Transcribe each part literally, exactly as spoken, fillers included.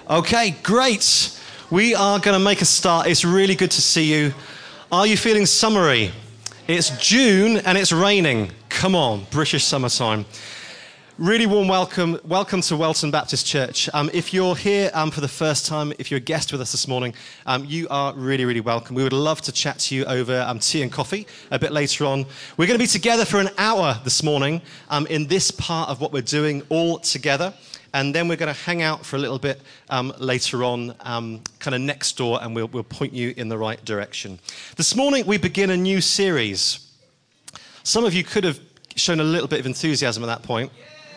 Okay, great. We are going to make a start. It's really good to see you. Are you feeling summery? It's June and it's raining. Come on, British summertime. Really warm welcome. Welcome to Welton Baptist Church. Um, if you're here um, for the first time, if you're a guest with us this morning, um, you are really, really welcome. We would love to chat to you over um, tea and coffee a bit later on. We're going to be together for an hour this morning um, in this part of what we're doing all together. And then we're going to hang out for a little bit um, later on, um, kind of next door, and we'll, we'll point you in the right direction. This morning, we begin a new series. Some of you could have shown a little bit of enthusiasm at that point.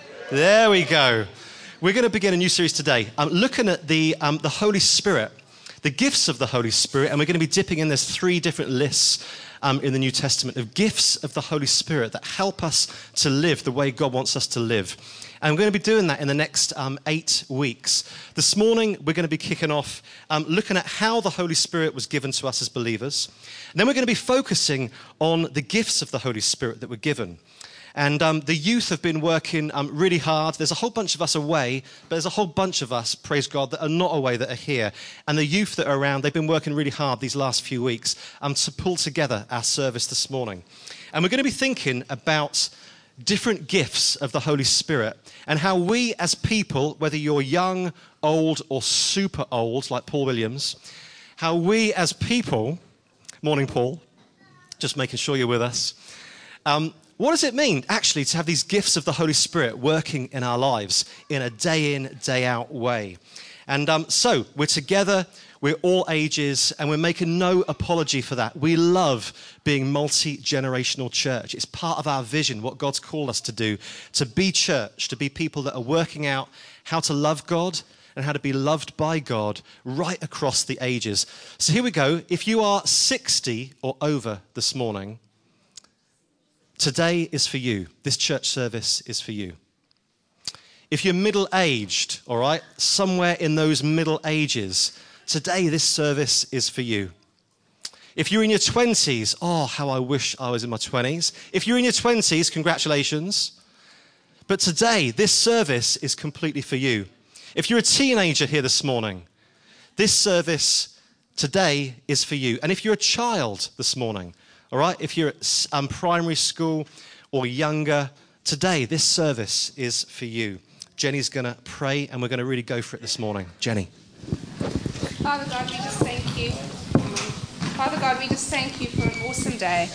There we go. We're going to begin a new series today, um, looking at the, um, the Holy Spirit, the gifts of the Holy Spirit, and we're going to be dipping in. There's three different lists um, in the New Testament of gifts of the Holy Spirit that help us to live the way God wants us to live. And we're going to be doing that in the next um, eight weeks. This morning, we're going to be kicking off um, looking at how the Holy Spirit was given to us as believers. And then we're going to be focusing on the gifts of the Holy Spirit that were given. And um, the youth have been working um, really hard. There's a whole bunch of us away, but there's a whole bunch of us, praise God, that are not away, that are here. And the youth that are around, they've been working really hard these last few weeks um, to pull together our service this morning. And we're going to be thinking about different gifts of the Holy Spirit and how we as people, whether you're young, old, or super old, like Paul Williams, how we as people, morning Paul, just making sure you're with us, um, what does it mean actually to have these gifts of the Holy Spirit working in our lives in a day in, day out way? And um, so we're together, we're all ages, and we're making no apology for that. We love being multi-generational church. It's part of our vision, what God's called us to do, to be church, to be people that are working out how to love God and how to be loved by God right across the ages. So here we go. If you are sixty or over this morning, today is for you. This church service is for you. If you're middle-aged, all right, somewhere in those middle ages, today this service is for you. If you're in your twenties, oh, how I wish I was in my twenties. If you're in your twenties, congratulations. But today, this service is completely for you. If you're a teenager here this morning, this service today is for you. And if you're a child this morning, all right, if you're at um, primary school or younger, today this service is for you. Jenny's going to pray, and we're going to really go for it this morning. Jenny. Father God, we just thank you. Father God, we just thank you for an awesome day.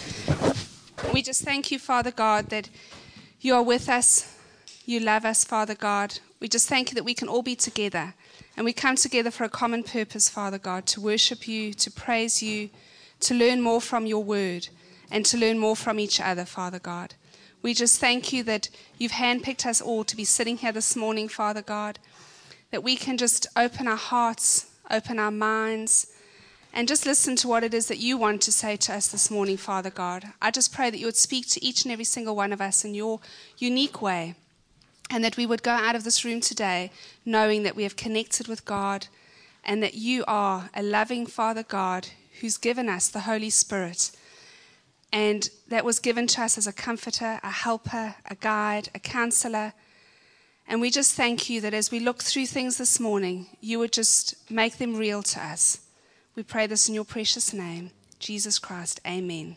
We just thank you, Father God, that you are with us. You love us, Father God. We just thank you that we can all be together. And we come together for a common purpose, Father God, to worship you, to praise you, to learn more from your word, and to learn more from each other, Father God. We just thank you that you've handpicked us all to be sitting here this morning, Father God, that we can just open our hearts, open our minds, and just listen to what it is that you want to say to us this morning, Father God. I just pray that you would speak to each and every single one of us in your unique way, and that we would go out of this room today knowing that we have connected with God and that you are a loving Father God who's given us the Holy Spirit, and that was given to us as a comforter, a helper, a guide, a counselor. And we just thank you that as we look through things this morning, you would just make them real to us. We pray this in your precious name, Jesus Christ. Amen.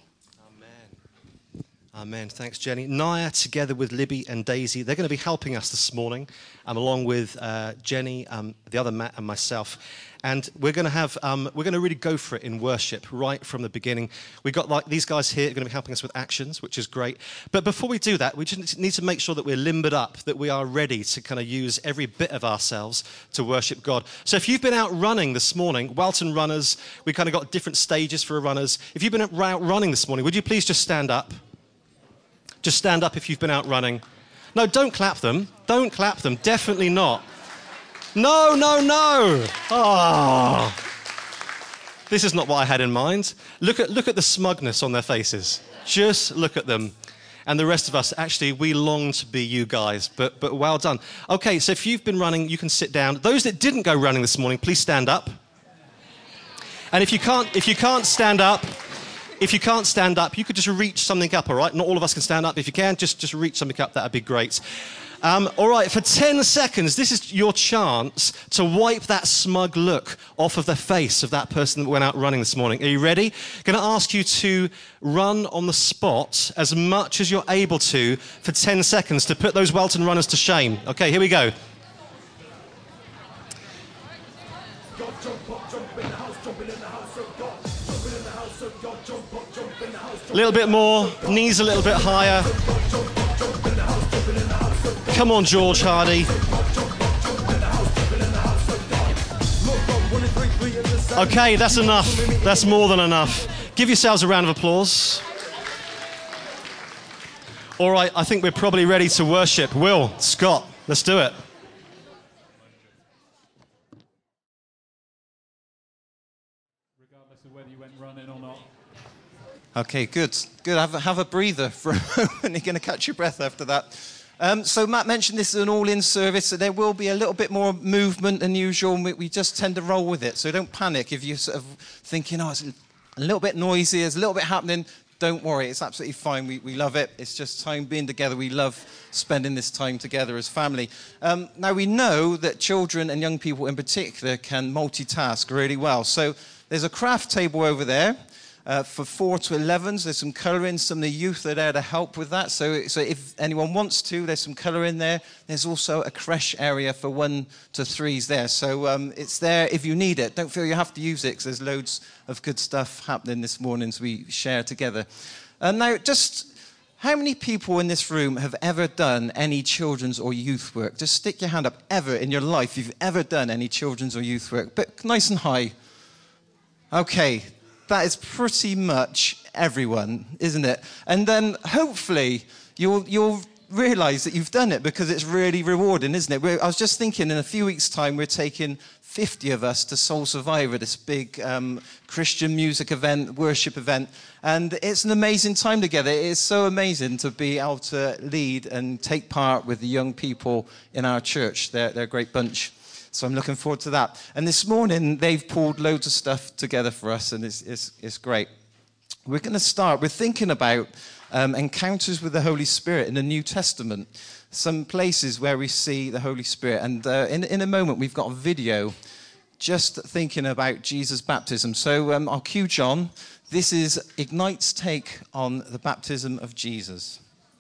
Amen. Amen. Thanks, Jenny. Naya, together with Libby and Daisy, they're going to be helping us this morning, um, along with uh, Jenny, um, the other Matt, and myself. And we're going to have, um, we're going to really go for it in worship right from the beginning. We've got like these guys here are going to be helping us with actions, which is great. But before we do that, we just need to make sure that we're limbered up, that we are ready to kind of use every bit of ourselves to worship God. So if you've been out running this morning, Welton runners, we kind of got different stages for runners. If you've been out running this morning, would you please just stand up? Just stand up if you've been out running. No, don't clap them. Don't clap them. Definitely not. No, no, no. Oh. This is not what I had in mind. Look at, look at the smugness on their faces. Just look at them. And the rest of us, actually, we long to be you guys, but, but well done. Okay, so if you've been running, you can sit down. Those that didn't go running this morning, please stand up. And if you can't, if you can't stand up, If you can't stand up, you could just reach something up, all right? Not all of us can stand up. If you can, just, just reach something up. That would be great. Um, all right, for ten seconds, this is your chance to wipe that smug look off of the face of that person that went out running this morning. Are you ready? Going to ask you to run on the spot as much as you're able to for ten seconds to put those Welton runners to shame. Okay, here we go. A little bit more, knees a little bit higher. Come on, George Hardy. Okay, that's enough. That's more than enough. Give yourselves a round of applause. All right, I think we're probably ready to worship. Will, Scott, let's do it. Regardless of whether you went running or not. Okay, good. Good. Have a, have a breather for a moment. You're going to catch your breath after that. Um, so Matt mentioned this is an all-in service, so there will be a little bit more movement than usual. We, we just tend to roll with it, so don't panic if you're sort of thinking, oh, it's a little bit noisy, there's a little bit happening. Don't worry, it's absolutely fine. We, we love it. It's just time being together. We love spending this time together as family. Um, now, we know that children and young people in particular can multitask really well. So there's a craft table over there. Uh, for four to elevens, there's some colouring. Some of the youth are there to help with that. So, so if anyone wants to, there's some colour in there. There's also a creche area for one to threes there. So um, it's there if you need it. Don't feel you have to use it, because there's loads of good stuff happening this morning as we share together. And now, just how many people in this room have ever done any children's or youth work? Just stick your hand up. Ever in your life you've ever done any children's or youth work? But nice and high. Okay. That is pretty much everyone, isn't it? And then hopefully you'll you'll realise that you've done it, because it's really rewarding, isn't it? We're, I was just thinking in a few weeks' time we're taking fifty of us to Soul Survivor, this big um, Christian music event, worship event. And it's an amazing time together. It is so amazing to be able to lead and take part with the young people in our church. They're, they're a great bunch. So I'm looking forward to that. And this morning, they've pulled loads of stuff together for us, and it's, it's, it's great. We're going to start with thinking about um, encounters with the Holy Spirit in the New Testament, some places where we see the Holy Spirit. And uh, in, in a moment, we've got a video just thinking about Jesus' baptism. So um, I'll cue John. This is Ignite's take on the baptism of Jesus.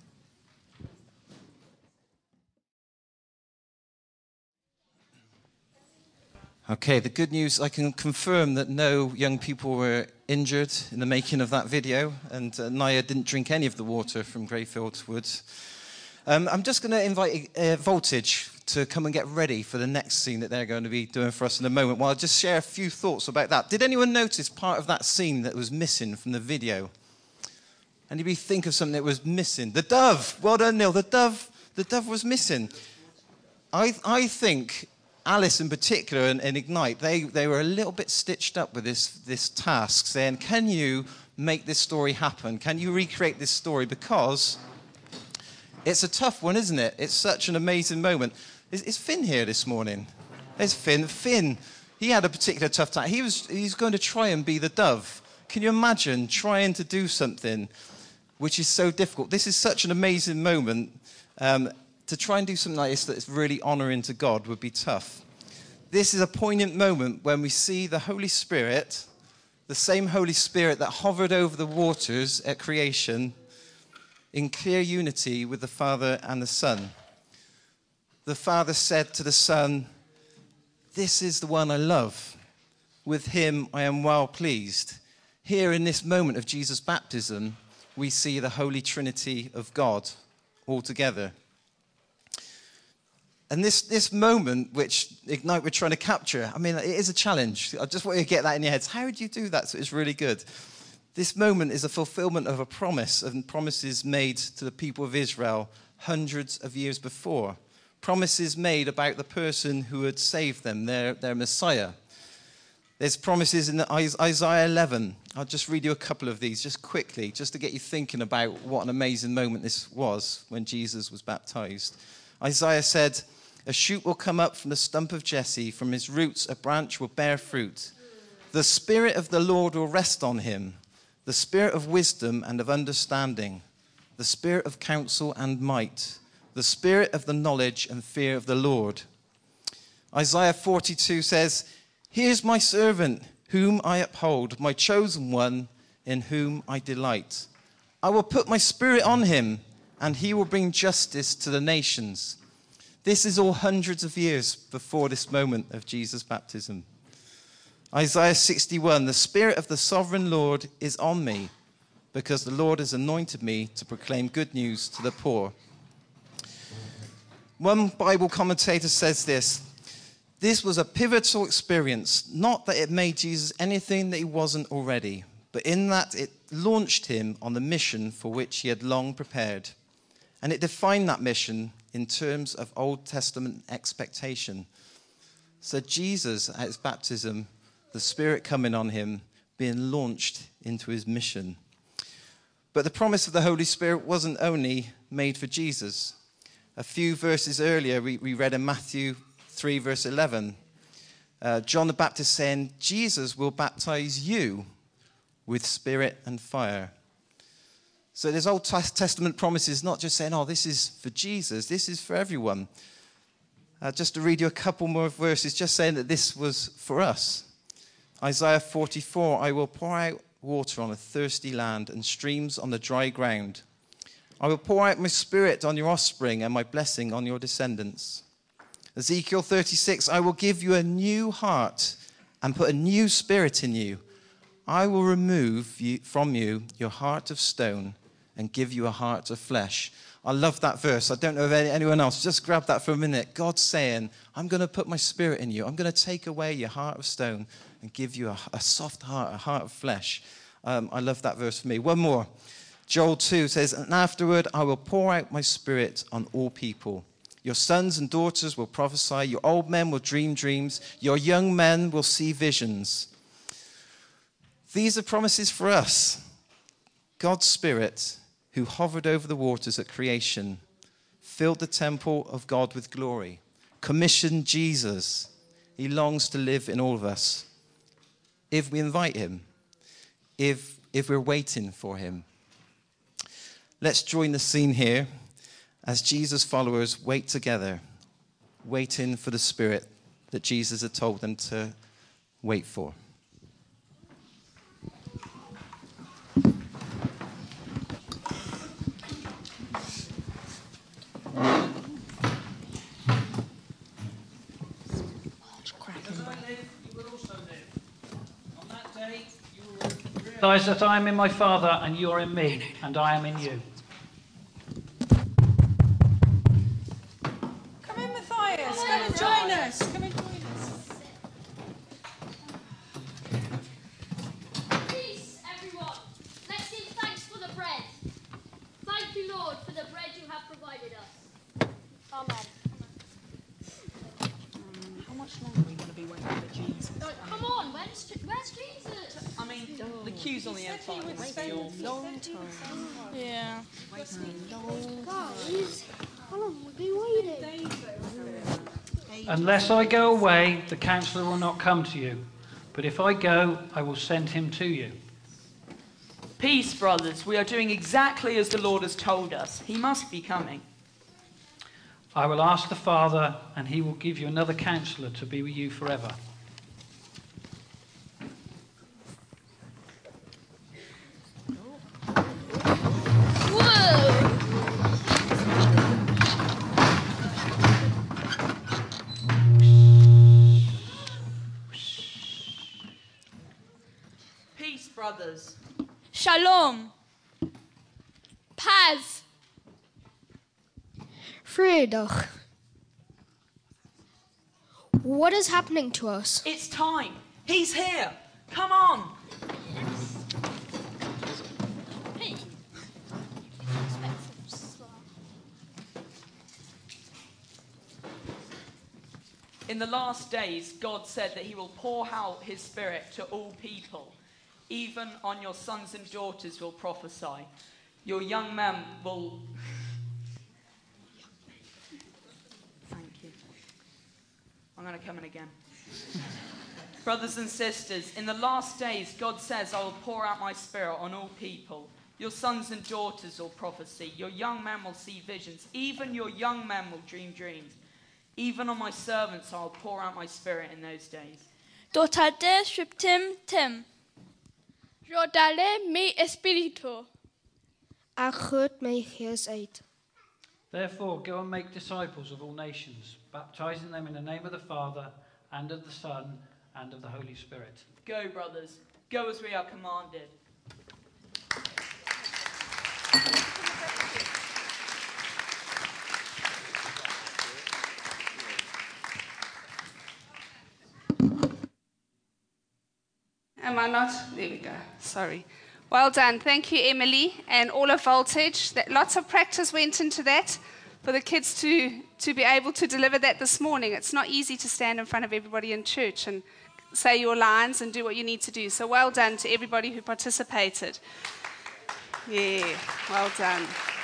Okay, the good news, I can confirm that no young people were injured in the making of that video, and uh, Naya didn't drink any of the water from Greyfield Woods. Um, I'm just going to invite uh, Voltage to come and get ready for the next scene that they're going to be doing for us in a moment. Well, I'll just share a few thoughts about that. Did anyone notice part of that scene that was missing from the video? Anybody think of something that was missing? The dove! Well done, Neil. The dove, the dove was missing. I, I think Alice in particular and, and Ignite, they, they were a little bit stitched up with this, this task, saying, can you make this story happen? Can you recreate this story? Because it's a tough one, isn't it? It's such an amazing moment. Is, is Finn here this morning? There's Finn. Finn, he had a particular tough time. He was, he's going to try and be the dove. Can you imagine trying to do something which is so difficult? This is such an amazing moment. Um, To try and do something like this that's really honouring to God would be tough. This is a poignant moment when we see the Holy Spirit, the same Holy Spirit that hovered over the waters at creation, in clear unity with the Father and the Son. The Father said to the Son, "This is the one I love. With him I am well pleased." Here in this moment of Jesus' baptism, we see the Holy Trinity of God all together. And this, this moment, which Ignite we're trying to capture, I mean, it is a challenge. I just want you to get that in your heads. How do you do that so it's really good? This moment is a fulfillment of a promise, and promises made to the people of Israel hundreds of years before. Promises made about the person who had saved them, their, their Messiah. There's promises in Isaiah eleven. I'll just read you a couple of these just quickly, just to get you thinking about what an amazing moment this was when Jesus was baptized. Isaiah said, "A shoot will come up from the stump of Jesse. From his roots a branch will bear fruit. The Spirit of the Lord will rest on him, the Spirit of wisdom and of understanding, the Spirit of counsel and might, the spirit of the knowledge and fear of the Lord. Isaiah forty-two says, here's my servant, whom I uphold, my chosen one, in whom I delight. I will put my spirit on him, and he will bring justice to the nations. This is all hundreds of years before this moment of Jesus' baptism. Isaiah sixty-one, the Spirit of the sovereign Lord is on me, because the Lord has anointed me to proclaim good news to the poor. One Bible commentator says this, this was a pivotal experience, not that it made Jesus anything that he wasn't already, but in that it launched him on the mission for which he had long prepared. And it defined that mission in terms of Old Testament expectation. So Jesus, at his baptism, the Spirit coming on him, being launched into his mission. But the promise of the Holy Spirit wasn't only made for Jesus. A few verses earlier, we, we read in Matthew three, verse eleven, uh, John the Baptist saying, Jesus will baptize you with spirit and fire. So there's Old Testament promises not just saying, oh, this is for Jesus, this is for everyone. Uh, just to read you a couple more verses, just saying that this was for us. Isaiah forty-four, I will pour out water on a thirsty land and streams on the dry ground. I will pour out my spirit on your offspring and my blessing on your descendants. Ezekiel thirty-six, I will give you a new heart and put a new spirit in you. I will remove you, from you your heart of stone and give you a heart of flesh. I love that verse. I don't know if any, anyone else. Just grab that for a minute. God's saying, I'm going to put my spirit in you. I'm going to take away your heart of stone and give you a, a soft heart, a heart of flesh. Um, I love that verse for me. One more. Joel two says, and afterward I will pour out my spirit on all people. Your sons and daughters will prophesy. Your old men will dream dreams. Your young men will see visions. These are promises for us. God's Spirit, who hovered over the waters at creation, filled the temple of God with glory, commissioned Jesus. He longs to live in all of us if we invite him, if, if we're waiting for him. Let's join the scene here as Jesus' followers wait together, waiting for the Spirit that Jesus had told them to wait for. Realize that I am in my Father and you are in me and I am in you. Come in, Matthias. Come and join us. Come and join us. Peace, everyone. Let's give thanks for the bread. Thank you, Lord, for the bread you have provided us. Amen. How much longer are we going to be waiting for Jesus? Come on, where's, where's Jesus? I mean, the queue's on the outside. Long time. Yeah. Guys, how long will we waiting? Unless I go away, the counselor will not come to you. But if I go, I will send him to you. Peace, brothers. We are doing exactly as the Lord has told us. He must be coming. I will ask the Father, and he will give you another counselor to be with you forever. Peace, brothers. Shalom. Paz. Friedach. What is happening to us? It's time. He's here. Come on. Hey. In the last days, God said that he will pour out his Spirit to all people. Even on your sons and daughters will prophesy. Your young men will... Thank you. I'm going to come in again. Brothers and sisters, in the last days, God says, I will pour out my Spirit on all people. Your sons and daughters will prophesy. Your young men will see visions. Even your young men will dream dreams. Even on my servants I will pour out my spirit in those days. Dotate shiptim tim. Rodale me espiritu. Ek goot my gees uit. Therefore, go and make disciples of all nations, baptizing them in the name of the Father, and of the Son, and of the Holy Spirit. Go, brothers. Go as we are commanded. Am I not? There we go. Sorry. Well done. Thank you, Emily, and all of Voltage. That, lots of practice went into that for the kids to, to be able to deliver that this morning. It's not easy to stand in front of everybody in church and say your lines and do what you need to do. So well done to everybody who participated. Yeah, well done.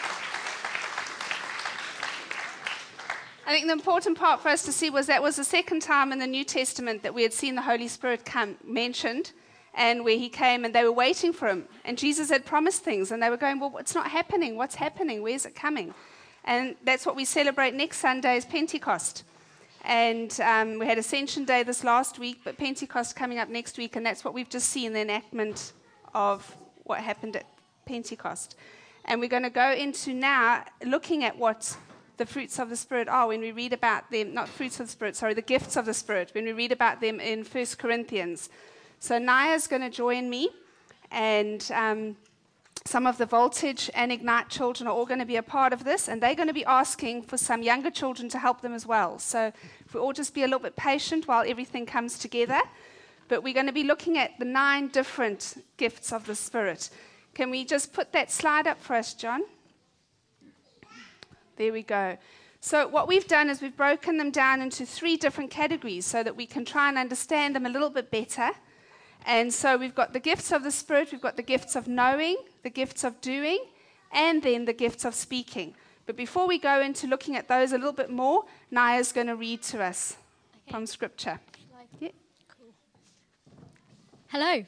I think the important part for us to see was that was the second time in the New Testament that we had seen the Holy Spirit come mentioned, and where he came and they were waiting for him. And Jesus had promised things and they were going, well, it's not happening. What's happening? Where's it coming? And that's what we celebrate next Sunday is Pentecost. And um, we had Ascension Day this last week, but Pentecost coming up next week, and that's what we've just seen, the enactment of what happened at Pentecost. And we're going to go into now looking at what the fruits of the Spirit are when we read about them, not fruits of the Spirit, sorry, the gifts of the Spirit, when we read about them in First Corinthians. So Naya's going to join me, and um, some of the Voltage and Ignite children are all going to be a part of this, and they're going to be asking for some younger children to help them as well. So if we all just be a little bit patient while everything comes together. But we're going to be looking at the nine different gifts of the Spirit. Can we just put that slide up for us, John? There we go. So what we've done is we've broken them down into three different categories so that we can try and understand them a little bit better. And so we've got the gifts of the Spirit, we've got the gifts of knowing, the gifts of doing, and then the gifts of speaking. But before we go into looking at those a little bit more, Naya's going to read to us okay. from Scripture. Yeah. Cool. Hello.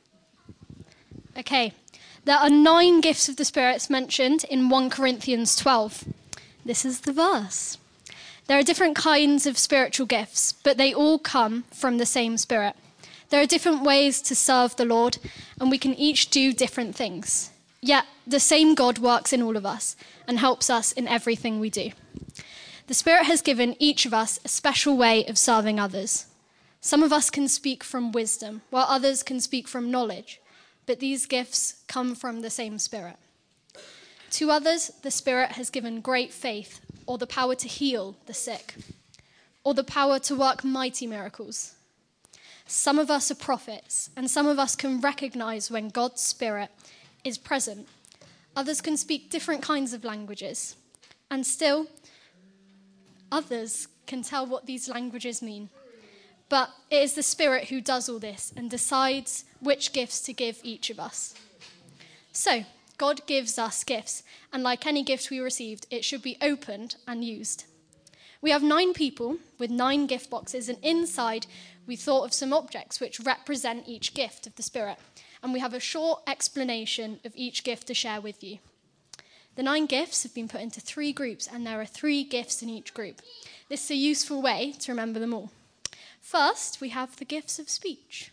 Okay. There are nine gifts of the Spirit mentioned in First Corinthians twelve. This is the verse. There are different kinds of spiritual gifts, but they all come from the same Spirit. There are different ways to serve the Lord, and we can each do different things. Yet the same God works in all of us and helps us in everything we do. The Spirit has given each of us a special way of serving others. Some of us can speak from wisdom, while others can speak from knowledge, but these gifts come from the same Spirit. To others, the Spirit has given great faith, or the power to heal the sick, or the power to work mighty miracles. Some of us are prophets, and some of us can recognize when God's Spirit is present. Others can speak different kinds of languages, and still, others can tell what these languages mean. But it is the Spirit who does all this and decides which gifts to give each of us. So, God gives us gifts, and like any gift we received, it should be opened and used. We have nine people with nine gift boxes, and inside we thought of some objects which represent each gift of the Spirit, and we have a short explanation of each gift to share with you. The nine gifts have been put into three groups, and there are three gifts in each group. This is a useful way to remember them all. First, we have the gifts of speech.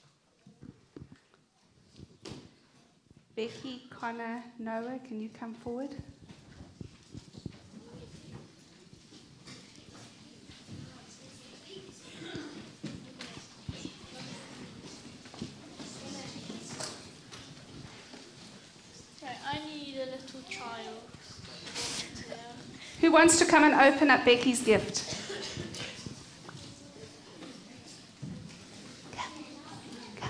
Becky, Connor, Noah, can you come forward? I need a little child. Who wants to come and open up Becky's gift? Come, come.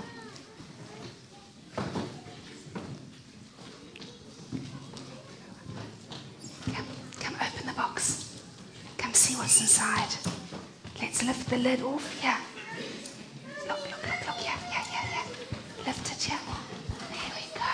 Come, come open the box. Come see what's inside. Let's lift the lid off. Yeah. Look, look, look, look. Yeah, yeah, yeah, yeah. Lift it, yeah. There we go.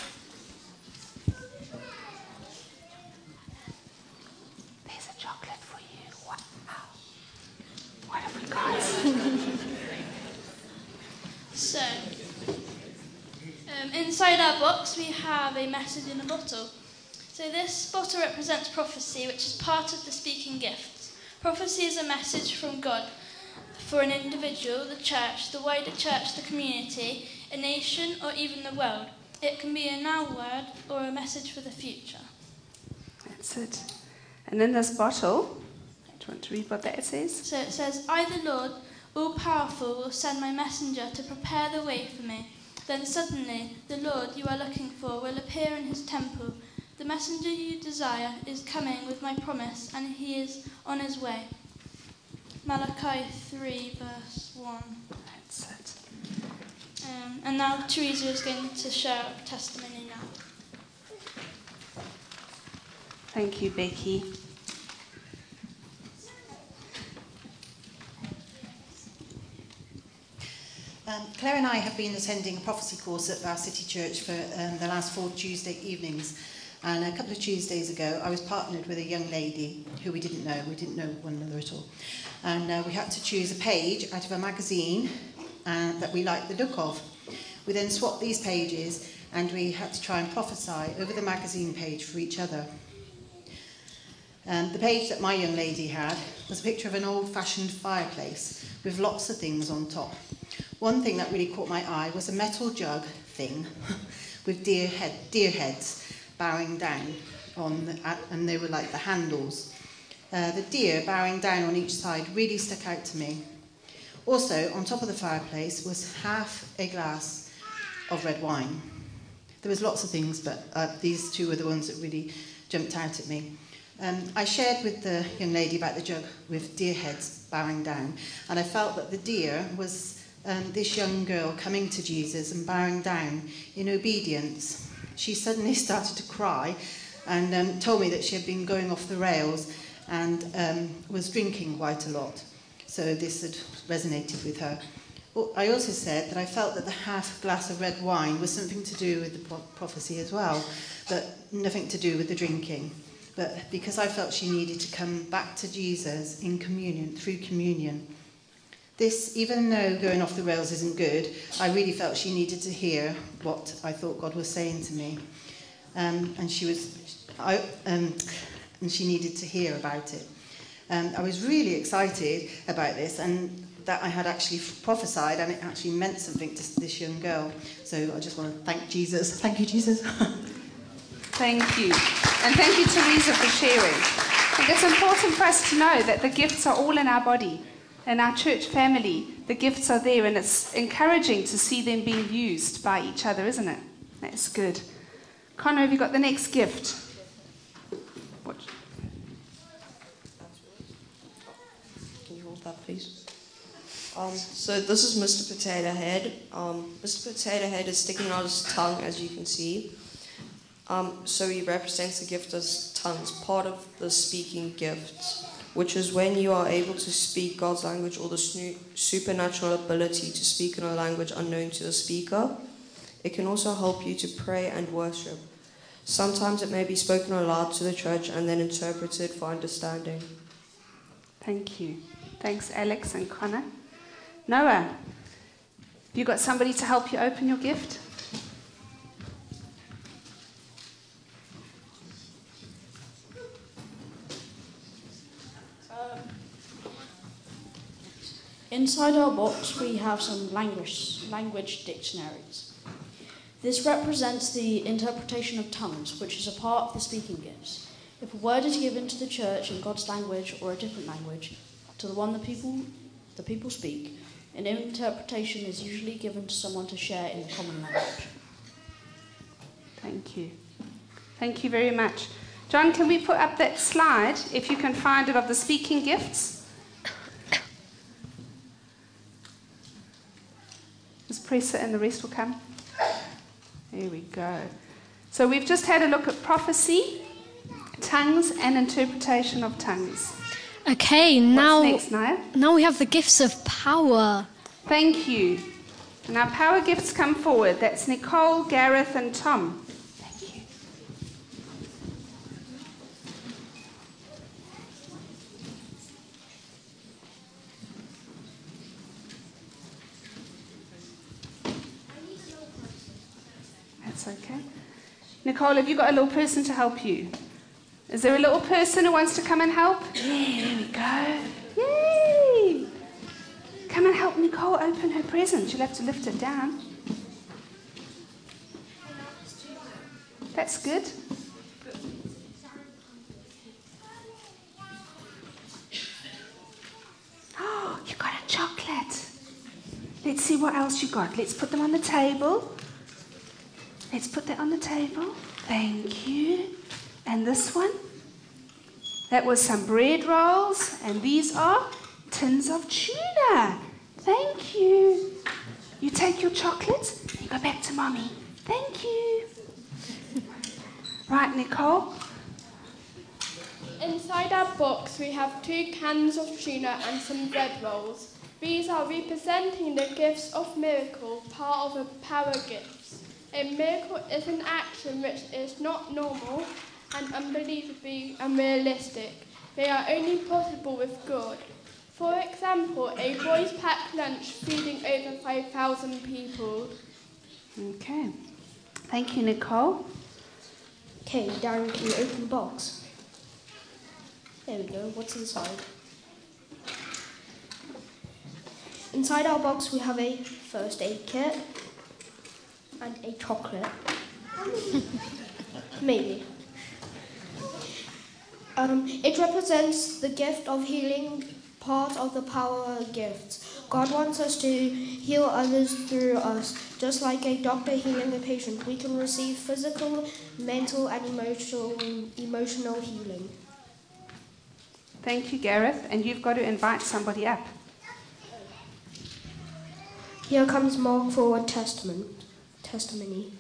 Chocolate for you. Wow. What have we got? So, um, inside our box we have a message in a bottle. So this bottle represents prophecy, which is part of the speaking gifts. Prophecy is a message from God for an individual, the church, the wider church, the community, a nation, or even the world. It can be a now word or a message for the future. That's it. And in this bottle, do you want to read what that says? So it says, I, the Lord, all-powerful, will send my messenger to prepare the way for me. Then suddenly, the Lord you are looking for will appear in his temple. The messenger you desire is coming with my promise, and he is on his way. Malachi three, verse one. That's it. Um, and now Teresa is going to share a testimony now. Thank you, Becky. Um, Claire and I have been attending a prophecy course at our city church for um, the last four Tuesday evenings. And a couple of Tuesdays ago, I was partnered with a young lady who we didn't know. We didn't know one another at all. And uh, we had to choose a page out of a magazine uh, that we liked the look of. We then swapped these pages, and we had to try and prophesy over the magazine page for each other. Um, the page that my young lady had was a picture of an old-fashioned fireplace with lots of things on top. One thing that really caught my eye was a metal jug thing with deer, head, deer heads bowing down on the, and they were like the handles. Uh, the deer bowing down on each side really stuck out to me. Also, on top of the fireplace was half a glass of red wine. There was lots of things, but uh, these two were the ones that really jumped out at me. Um, I shared with the young lady about the jug with deer heads bowing down, and I felt that the deer was um, this young girl coming to Jesus and bowing down in obedience. She suddenly started to cry and um, told me that she had been going off the rails and um, was drinking quite a lot. So this had resonated with her. I also said that I felt that the half glass of red wine was something to do with the prophecy as well, but nothing to do with the drinking. But because I felt she needed to come back to Jesus in communion, through communion. This, even though going off the rails isn't good, I really felt she needed to hear what I thought God was saying to me. Um, and she was, I, um, and she needed to hear about it. Um, I was really excited about this, and that I had actually prophesied, and it actually meant something to this young girl. So I just want to thank Jesus. Thank you, Jesus. Thank you. And thank you, Teresa, for sharing. I think it's important for us to know that the gifts are all in our body. In our church family, the gifts are there, and it's encouraging to see them being used by each other, isn't it? That's good. Connor, have you got the next gift? What? Can you hold that, please? Um, so this is Mister Potato Head. Um, Mister Potato Head is sticking out his tongue, as you can see. Um, so he represents the gift as tongues, part of the speaking gift, which is when you are able to speak God's language or the snu- supernatural ability to speak in a language unknown to the speaker. It can also help you to pray and worship. Sometimes it may be spoken aloud to the church and then interpreted for understanding. Thank you. Thanks, Alex and Connor. Noah, have you got somebody to help you open your gift? Inside our box, we have some language, language dictionaries. This represents the interpretation of tongues, which is a part of the speaking gifts. If a word is given to the church in God's language or a different language, to the one the people, the people speak, an interpretation is usually given to someone to share in the common language. Thank you. Thank you very much. John, can we put up that slide, if you can find it, of the speaking gifts? Just press it and the rest will come. There we go. So we've just had a look at prophecy, tongues, and interpretation of tongues. Okay, now, What's next, Naya? now we have the gifts of power. Thank you. And our power gifts come forward. That's Nicole, Gareth, and Tom. Thank you. That's okay. Nicole, have you got a little person to help you? Is there a little person who wants to come and help? Yeah, there we go. Yay! Come and help Nicole open her present. You'll have to lift it down. That's good. Oh, you got a chocolate. Let's see what else you got. Let's put them on the table. Let's put that on the table. Thank you. And this one? That was some bread rolls. And these are tins of tuna. Thank you. You take your chocolates, you go back to Mommy. Thank you. Right, Nicole. Inside our box we have two cans of tuna and some bread rolls. These are representing the gifts of miracle, part of the power gifts. A miracle is an action which is not normal and unbelievably unrealistic. They are only possible with God. For example, a boys' packed lunch feeding over five thousand people. Okay. Thank you, Nicole. Okay, Darren, can you open the box? There we go. What's inside? Inside our box we have a first aid kit and a chocolate. Maybe. Um, it represents the gift of healing, part of the power gifts. God wants us to heal others through us. Just like a doctor healing a patient, we can receive physical, mental and emotional, emotional healing. Thank you, Gareth. And you've got to invite somebody up. Here comes Mark for a testament, testimony.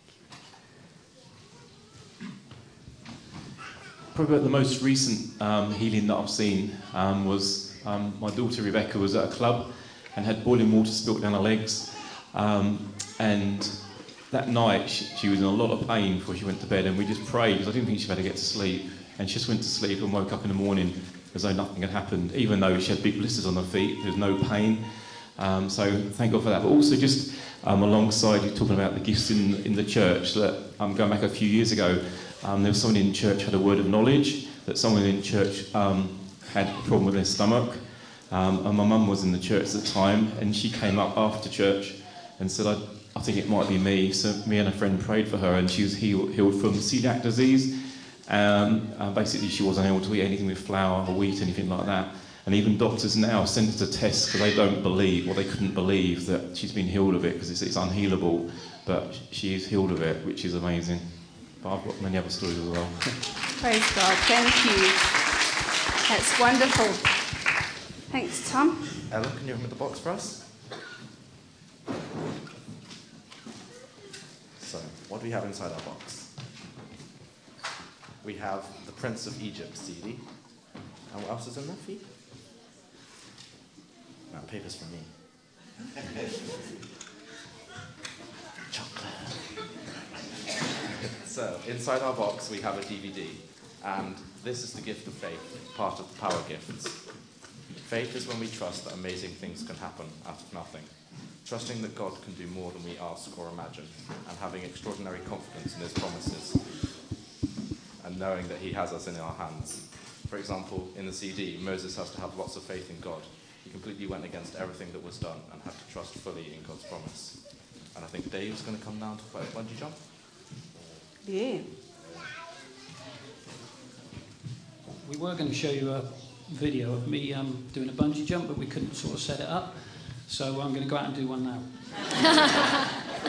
Probably the most recent um, healing that I've seen um, was um, my daughter Rebecca was at a club and had boiling water spilt down her legs. Um, and that night she, she was in a lot of pain before she went to bed, and we just prayed because I didn't think she'd better get to sleep. And she just went to sleep and woke up in the morning as though nothing had happened, even though she had big blisters on her feet. There was no pain. Um, so thank God for that. But also just um, alongside you talking about the gifts in, in the church, that um, going back a few years ago, um, there was someone in church who had a word of knowledge, that someone in church um, had a problem with their stomach. Um, and my mum was in the church at the time, and she came up after church and said, I, I think it might be me. So me and a friend prayed for her, and she was healed, healed from celiac disease. Um, uh, basically, she wasn't able to eat anything with flour or wheat, anything like that. And even doctors now send her to tests because they don't believe, or they couldn't believe that she's been healed of it because it's, it's unhealable. But she is healed of it, which is amazing. But I've got many other stories as well. Praise God. Thank you. That's wonderful. Thanks, Tom. Ella, can you open the box for us? So, what do we have inside our box? We have the Prince of Egypt C D. And what else is in there for you? No, paper's for me. Chocolate. So, inside our box we have a D V D. And this is the gift of faith, part of the power gifts. Faith is when we trust that amazing things can happen out of nothing. Trusting that God can do more than we ask or imagine, and having extraordinary confidence in his promises, and knowing that he has us in our hands. For example, in the C D, Moses has to have lots of faith in God. He completely went against everything that was done and had to trust fully in God's promise. And I think Dave's going to come down to play a bungee jump. Yeah. We were going to show you a video of me um, doing a bungee jump, but we couldn't sort of set it up. So I'm going to go out and do one now.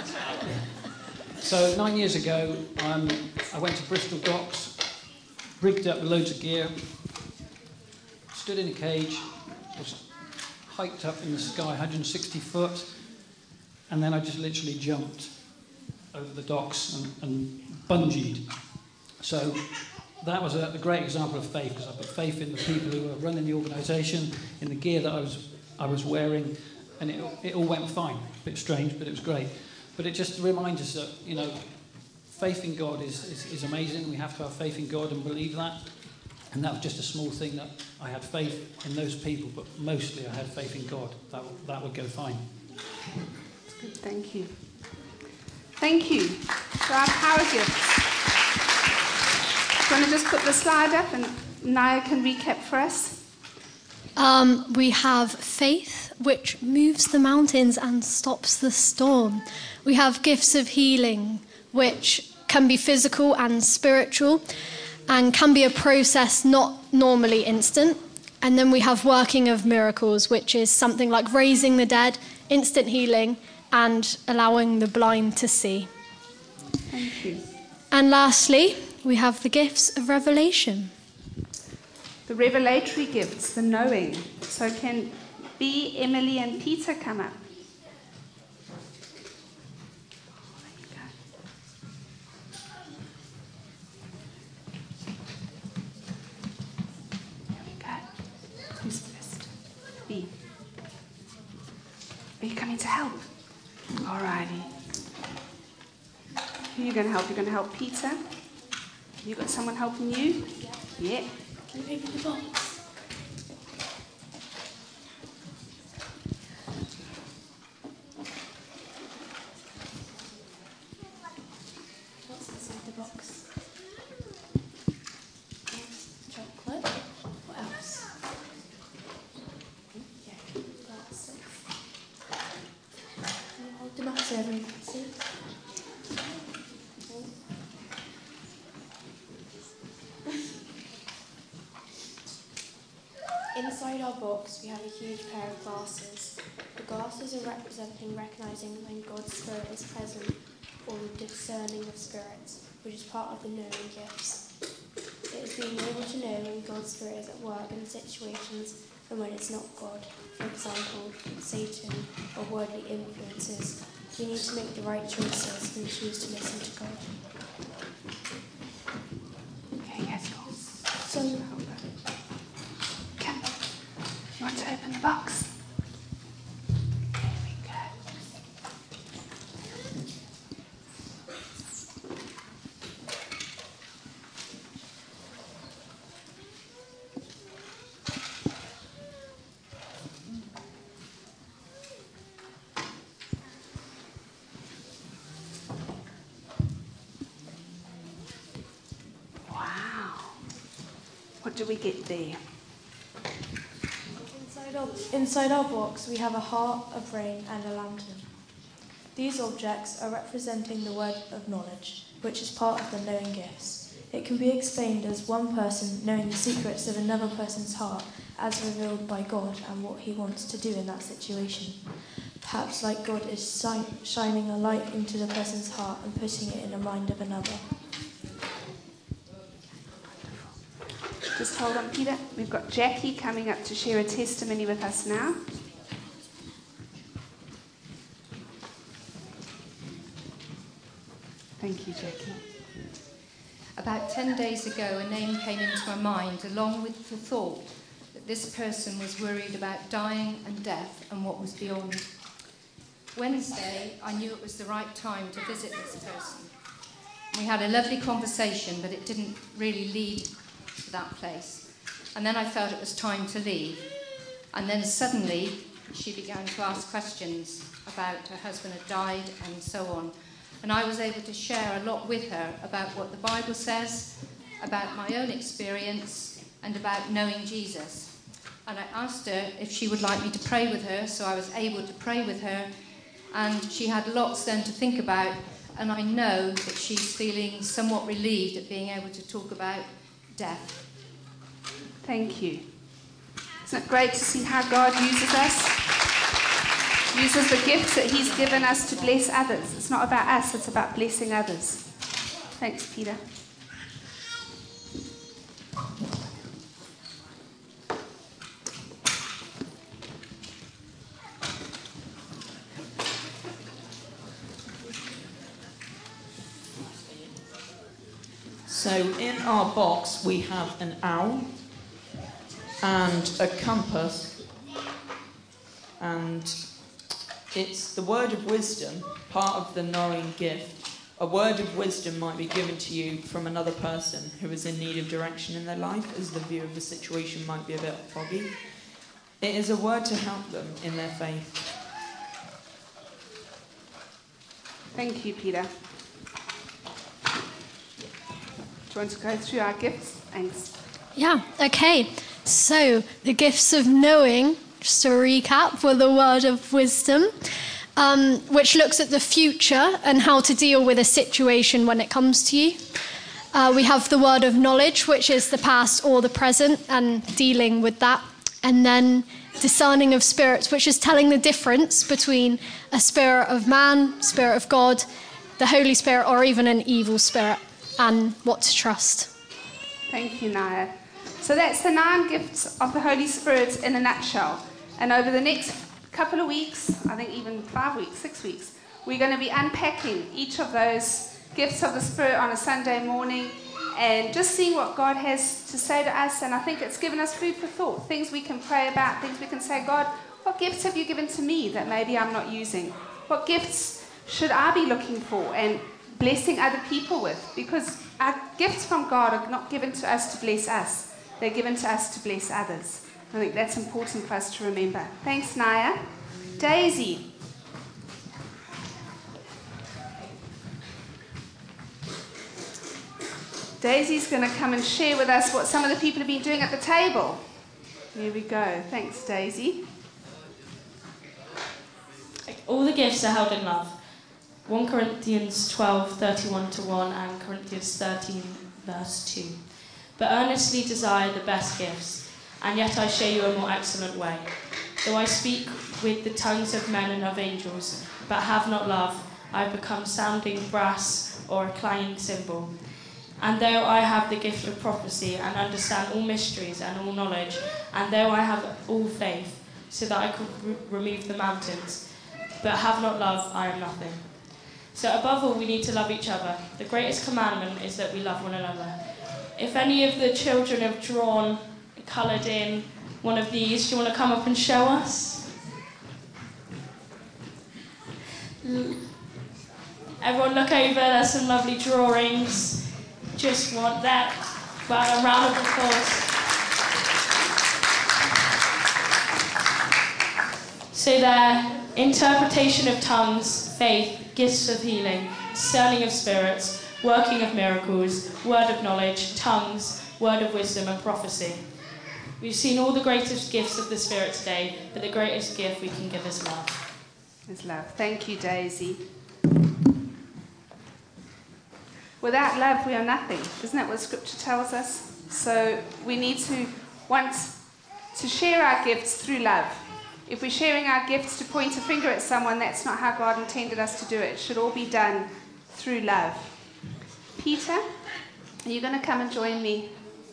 So nine years ago, um, I went to Bristol Docks, rigged up with loads of gear, stood in a cage, was hiked up in the sky, one hundred sixty foot, and then I just literally jumped over the docks and, and bungeed. So that was a, a great example of faith, because I put faith in the people who were running the organisation, in the gear that I was I was wearing, and it, it all went fine. A bit strange, but it was great. But it just reminds us that, you know, faith in God is, is, is amazing. We have to have faith in God and believe that. And that was just a small thing that I had faith in those people, but mostly I had faith in God. That, that would go fine. Good, thank you. Thank you for our power gifts. Do you want to just put the slide up and Naya can recap for us? Um, we have faith, which moves the mountains and stops the storm. We have gifts of healing, which can be physical and spiritual, and can be a process not normally instant. And then we have working of miracles, which is something like raising the dead, instant healing, and allowing the blind to see. Thank you. And lastly, we have the gifts of revelation. The revelatory gifts, the knowing. So can B, Emily and Peter come up? Who's first? B. Are you coming to help? All righty. Who are you going to help? You're going to help Peter? You got someone helping you? Yeah. Can you open the box? What's inside the box? Chocolate. What else? Yeah, glasses. Can you hold them up so everyone can see? Inside our box, we have a huge pair of glasses. The glasses are representing recognizing when God's Spirit is present, or the discerning of spirits, which is part of the knowing gifts. It is being able to know when God's Spirit is at work in situations and when it's not God. For example, Satan or worldly influences. We need to make the right choices and choose to listen to God. Okay, yes, go. So, You want to open the box? There we go. Wow. What do we get there? Inside our, inside our box, we have a heart, a brain, and a lantern. These objects are representing the word of knowledge, which is part of the knowing gifts. It can be explained as one person knowing the secrets of another person's heart as revealed by God and what he wants to do in that situation. Perhaps like God is shi- shining a light into the person's heart and putting it in the mind of another. Just hold on, Peter. We've got Jackie coming up to share a testimony with us now. Thank you, Jackie. About ten days ago, a name came into my mind, along with the thought that this person was worried about dying and death and what was beyond. Wednesday, I knew it was the right time to visit this person. We had a lovely conversation, but it didn't really lead to that place. And then I felt it was time to leave. And then suddenly, she began to ask questions about her husband had died and so on. And I was able to share a lot with her about what the Bible says, about my own experience, and about knowing Jesus. And I asked her if she would like me to pray with her, so I was able to pray with her. And she had lots then to think about, and I know that she's feeling somewhat relieved at being able to talk about death. Thank you. Isn't it great to see how God uses us? Uses the gifts that he's given us to bless others. It's not about us, it's about blessing others. Thanks, Peter. So in our box we have an owl and a compass, and it's the word of wisdom, part of the knowing gift. A word of wisdom might be given to you from another person who is in need of direction in their life, as the view of the situation might be a bit foggy. It is a word to help them in their faith. Thank you, Peter. Do you want to go through our gifts? Thanks. Yeah, okay. So, the gifts of knowing, just to recap, were the word of wisdom, um, which looks at the future and how to deal with a situation when it comes to you. Uh, we have the word of knowledge, which is the past or the present, and dealing with that. And then discerning of spirits, which is telling the difference between a spirit of man, spirit of God, the Holy Spirit, or even an evil spirit, and what to trust. Thank you, Naya. So that's the nine gifts of the Holy Spirit in a nutshell. And over the next couple of weeks, I think even five weeks, six weeks, we're going to be unpacking each of those gifts of the Spirit on a Sunday morning and just seeing what God has to say to us. And I think it's given us food for thought, things we can pray about, things we can say, God, what gifts have you given to me that maybe I'm not using? What gifts should I be looking for and blessing other people with? Because our gifts from God are not given to us to bless us. They're given to us to bless others. I think that's important for us to remember. Thanks, Naya. Daisy. Daisy's going to come and share with us what some of the people have been doing at the table. Here we go. Thanks, Daisy. All the gifts are held in love. First Corinthians twelve, thirty-one to one and Corinthians thirteen, verse two. But earnestly desire the best gifts, and yet I show you a more excellent way. Though I speak with the tongues of men and of angels, but have not love, I have become sounding brass or a clanging cymbal. And though I have the gift of prophecy and understand all mysteries and all knowledge, and though I have all faith, so that I could re- remove the mountains, but have not love, I am nothing. So above all, we need to love each other. The greatest commandment is that we love one another. If any of the children have drawn, coloured in one of these, do you want to come up and show us? Everyone look over, there's some lovely drawings. Just want that. But a round of applause. So there, interpretation of tongues, faith, gifts of healing, discerning of spirits, working of miracles, word of knowledge, tongues, word of wisdom and prophecy. We've seen all the greatest gifts of the Spirit today, but the greatest gift we can give is love. Is love. Thank you, Daisy. Without love, we are nothing. Isn't that what Scripture tells us? So we need to want to share our gifts through love. If we're sharing our gifts to point a finger at someone, that's not how God intended us to do it. It should all be done through love. Peter, are you going to come and join me?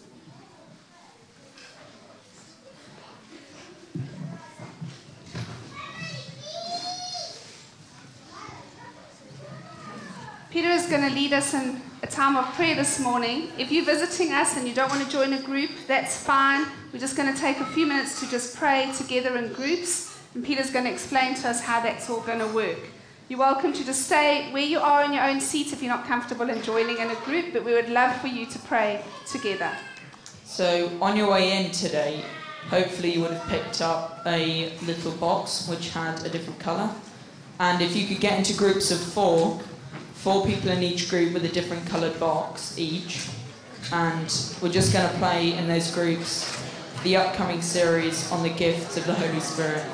Peter is going to lead us in a time of prayer this morning. If you're visiting us and you don't want to join a group, that's fine. We're just going to take a few minutes to just pray together in groups, and Peter's going to explain to us how that's all going to work. You're welcome to just stay where you are in your own seat if you're not comfortable in joining in a group, but we would love for you to pray together. So on your way in today, hopefully you would have picked up a little box which had a different colour. And if you could get into groups of four, four people in each group with a different coloured box each, and we're just going to play in those groups the upcoming series on the gifts of the Holy Spirit.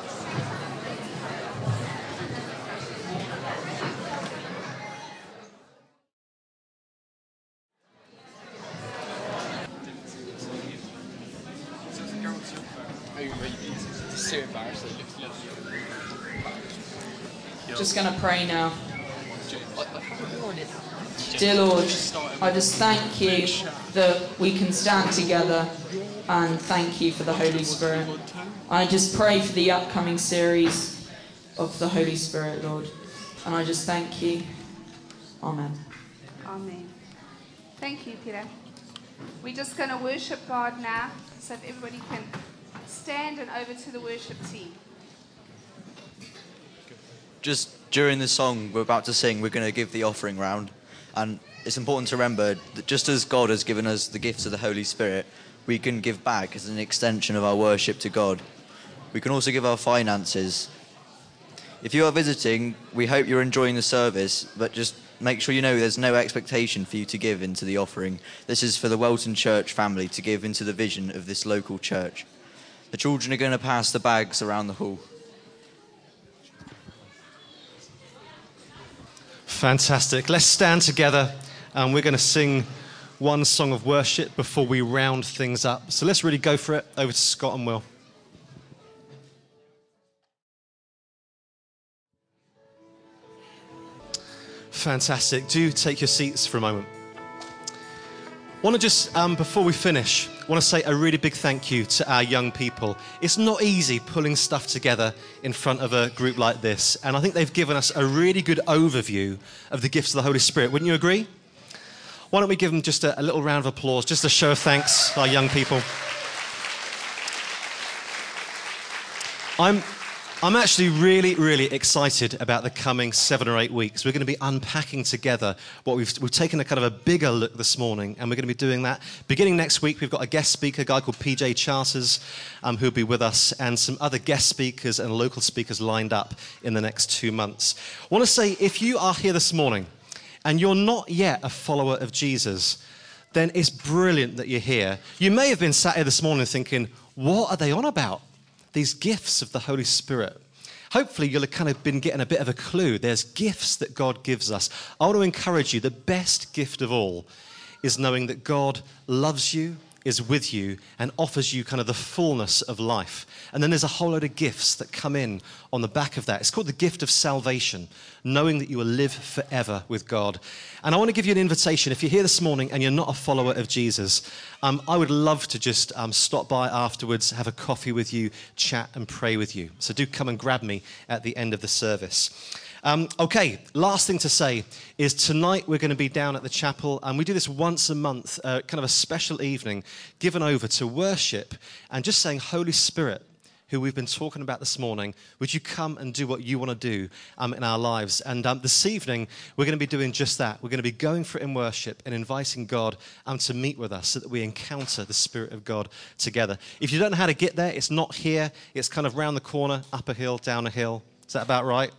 Just going to pray now. Dear Lord, I just thank you that we can stand together, and thank you for the Holy Spirit. I just pray for the upcoming series of the Holy Spirit, Lord. And I just thank you. Amen. Amen. Thank you, Peter. We're just going to worship God now, so if everybody can stand and over to the worship team. Just during the song we're about to sing, we're going to give the offering round. And it's important to remember that just as God has given us the gifts of the Holy Spirit, we can give back as an extension of our worship to God. We can also give our finances. If you are visiting, we hope you're enjoying the service, but just make sure you know there's no expectation for you to give into the offering. This is for the Welton Church family to give into the vision of this local church. The children are going to pass the bags around the hall. Fantastic. Let's stand together and we're going to sing one song of worship before we round things up. So let's really go for it. Over to Scott and Will. Fantastic. Do take your seats for a moment. I want to just, um, before we finish, I want to say a really big thank you to our young people. It's not easy pulling stuff together in front of a group like this, and I think they've given us a really good overview of the gifts of the Holy Spirit. Wouldn't you agree? Why don't we give them just a, a little round of applause, just a show of thanks to our young people. I'm... I'm actually really, really excited about the coming seven or eight weeks. We're going to be unpacking together what we've, we've taken a kind of a bigger look this morning, and we're going to be doing that. Beginning next week, we've got a guest speaker, a guy called P J Charters, um, who'll be with us, and some other guest speakers and local speakers lined up in the next two months. I want to say, if you are here this morning and you're not yet a follower of Jesus, then it's brilliant that you're here. You may have been sat here this morning thinking, what are they on about? These gifts of the Holy Spirit. Hopefully you'll have kind of been getting a bit of a clue. There's gifts that God gives us. I want to encourage you, the best gift of all is knowing that God loves you, is with you, and offers you kind of the fullness of life. And then there's a whole load of gifts that come in on the back of that. It's called the gift of salvation, knowing that you will live forever with God. And I want to give you an invitation. If you're here this morning and you're not a follower of Jesus, um, I would love to just um, stop by afterwards, have a coffee with you, chat and pray with you. So do come and grab me at the end of the service. Um, okay, last thing to say is tonight we're going to be down at the chapel, and we do this once a month, uh, kind of a special evening given over to worship and just saying, Holy Spirit, who we've been talking about this morning, would you come and do what you want to do um, in our lives? And um, this evening, we're going to be doing just that. We're going to be going for it in worship and inviting God um, to meet with us so that we encounter the Spirit of God together. If you don't know how to get there, it's not here. It's kind of round the corner, up a hill, down a hill. Is that about right?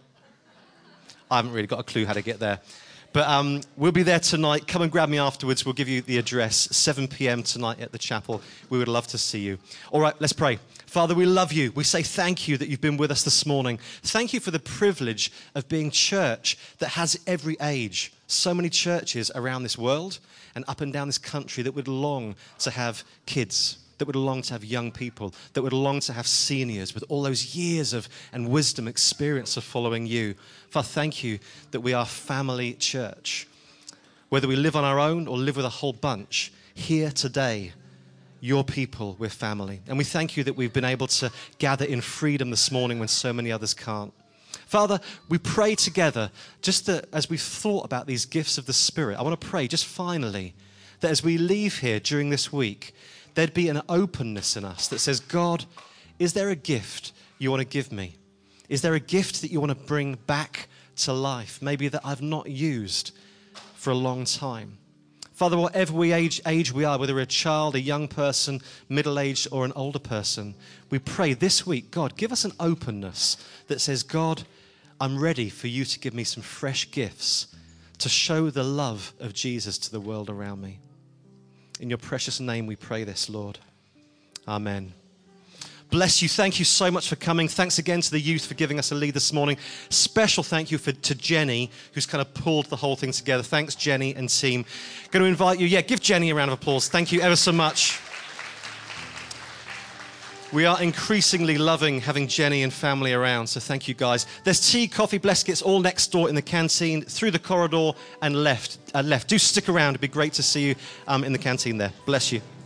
I haven't really got a clue how to get there. But um, we'll be there tonight. Come and grab me afterwards. We'll give you the address, seven p.m. tonight at the chapel. We would love to see you. All right, let's pray. Father, we love you. We say thank you that you've been with us this morning. Thank you for the privilege of being church that has every age. So many churches around this world and up and down this country that would long to have kids, that would long to have young people, that would long to have seniors with all those years of and wisdom, experience of following you. Father, thank you that we are family church. Whether we live on our own or live with a whole bunch, here today, your people, we're family. And we thank you that we've been able to gather in freedom this morning when so many others can't. Father, we pray together, just that as we've thought about these gifts of the Spirit, I want to pray just finally that as we leave here during this week, there'd be an openness in us that says, God, is there a gift you want to give me? Is there a gift that you want to bring back to life, maybe that I've not used for a long time? Father, whatever we age, age we are, whether we're a child, a young person, middle-aged, or an older person, we pray this week, God, give us an openness that says, God, I'm ready for you to give me some fresh gifts to show the love of Jesus to the world around me. In your precious name we pray this, Lord. Amen. Bless you. Thank you so much for coming. Thanks again to the youth for giving us a lead this morning. Special thank you for, to Jenny, who's kind of pulled the whole thing together. Thanks, Jenny and team. Going to invite you. Yeah, give Jenny a round of applause. Thank you ever so much. We are increasingly loving having Jenny and family around, so thank you guys. There's tea, coffee, Bleskets all next door in the canteen, through the corridor and left. Uh, left. Do stick around. It'd be great to see you um, in the canteen there. Bless you.